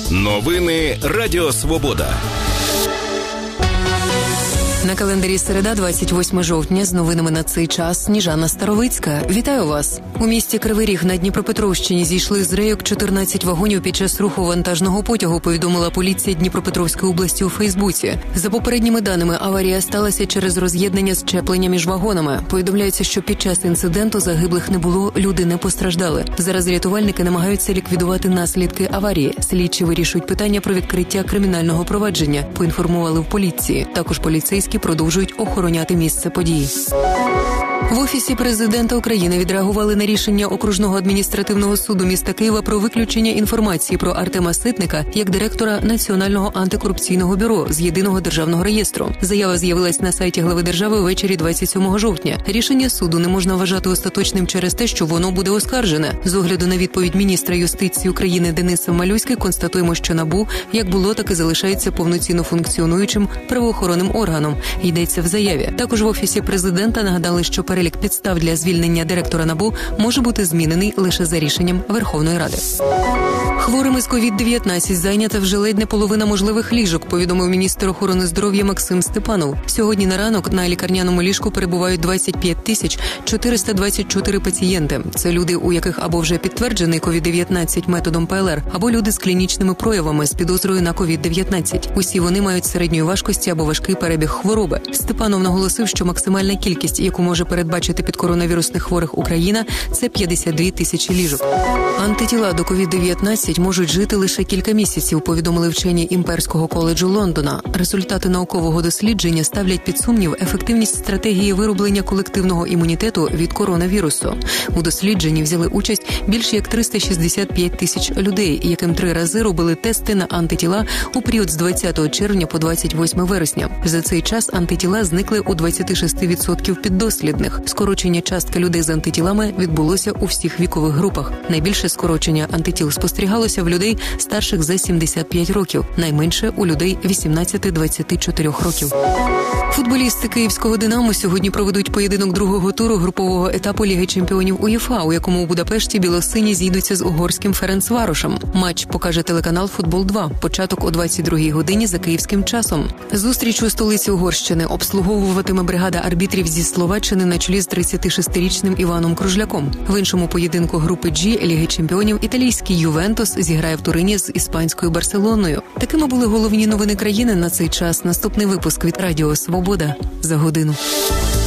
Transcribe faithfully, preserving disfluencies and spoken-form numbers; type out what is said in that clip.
Новини Радіо Свобода. На календарі середа, двадцять восьмого жовтня, з новинами на цей час Сніжана Старовицька. Вітаю вас! У місті Кривий Ріг на Дніпропетровщині зійшли з рейок чотирнадцять вагонів під час руху вантажного потягу, повідомила поліція Дніпропетровської області у Фейсбуці. За попередніми даними, аварія сталася через роз'єднання зчеплення між вагонами. Повідомляється, що під час інциденту загиблих не було, люди не постраждали. Зараз рятувальники намагаються ліквідувати наслідки аварії. Слідчі вирішують питання про відкриття кримінального провадження, поінформували в поліції. Також поліцейські продовжують охороняти місце події. В Офісі Президента України відреагували на рішення Окружного адміністративного суду міста Києва про виключення інформації про Артема Ситника як директора Національного антикорупційного бюро з Єдиного державного реєстру. Заява з'явилась на сайті глави держави ввечері двадцять сьомого жовтня. Рішення суду не можна вважати остаточним через те, що воно буде оскаржене. З огляду на відповідь міністра юстиції України Дениса Малюськи констатуємо, що НАБУ як було, так і залишається повноцінно функціонуючим правоохоронним органом. Йдеться в заяві. Також в Офісі Президента нагадали, що перелік підстав для звільнення директора НАБУ може бути змінений лише за рішенням Верховної Ради. Хворими з ковід дев'ятнадцять зайнята вже ледь не половина можливих ліжок, повідомив міністр охорони здоров'я Максим Степанов. Сьогодні на ранок на лікарняному ліжку перебувають двадцять п'ять тисяч чотириста двадцять чотири пацієнти. Це люди, у яких або вже підтверджений ковід дев'ятнадцять методом ПЛР, або люди з клінічними проявами з підозрою на ковід дев'ятнадцять. Усі вони мають середньої важкості або важкий перебіг хвороби. Степанов наголосив, що максимальна кількість, яку може передбачити під коронавірусних хворих Україна, це п'ятдесят дві тисячі ліжок. Антитіла до ковід дев'ятнадцять можуть жити лише кілька місяців, повідомили вчені Імперського коледжу Лондона. Результати наукового дослідження ставлять під сумнів ефективність стратегії вироблення колективного імунітету від коронавірусу. У дослідженні взяли участь більш як триста шістдесят п'ять тисяч людей, яким три рази робили тести на антитіла у період з двадцятого червня по двадцять восьме вересня. За цей час антитіла зникли у двадцять шість відсотків піддослідних. Скорочення частки людей з антитілами відбулося у всіх вікових групах. Найбільше скорочення антитіл спостерігалося в людей старших за сімдесят п'ять років, найменше у людей вісімнадцять двадцять чотири років. Футболісти київського «Динамо» сьогодні проведуть поєдинок другого туру групового етапу Ліги чемпіонів УЄФА, у якому у Будапешті білосині зійдуться з угорським Ференцварошем. Матч покаже телеканал «Футбол два». Початок о двадцять другій годині за київським часом. Зустріч у столиці Угорщини обслуговуватиме бригада арбітрів зі Словаччини на чолі з тридцятишестирічним Іваном Кружляком. В іншому поєдинку групи G Ліги чемпіонів італійський «Ювентус» зіграє в Турині з іспанською «Барселоною». Такими були головні новини країни на цей час. Наступний випуск від Радіо Свобода за годину.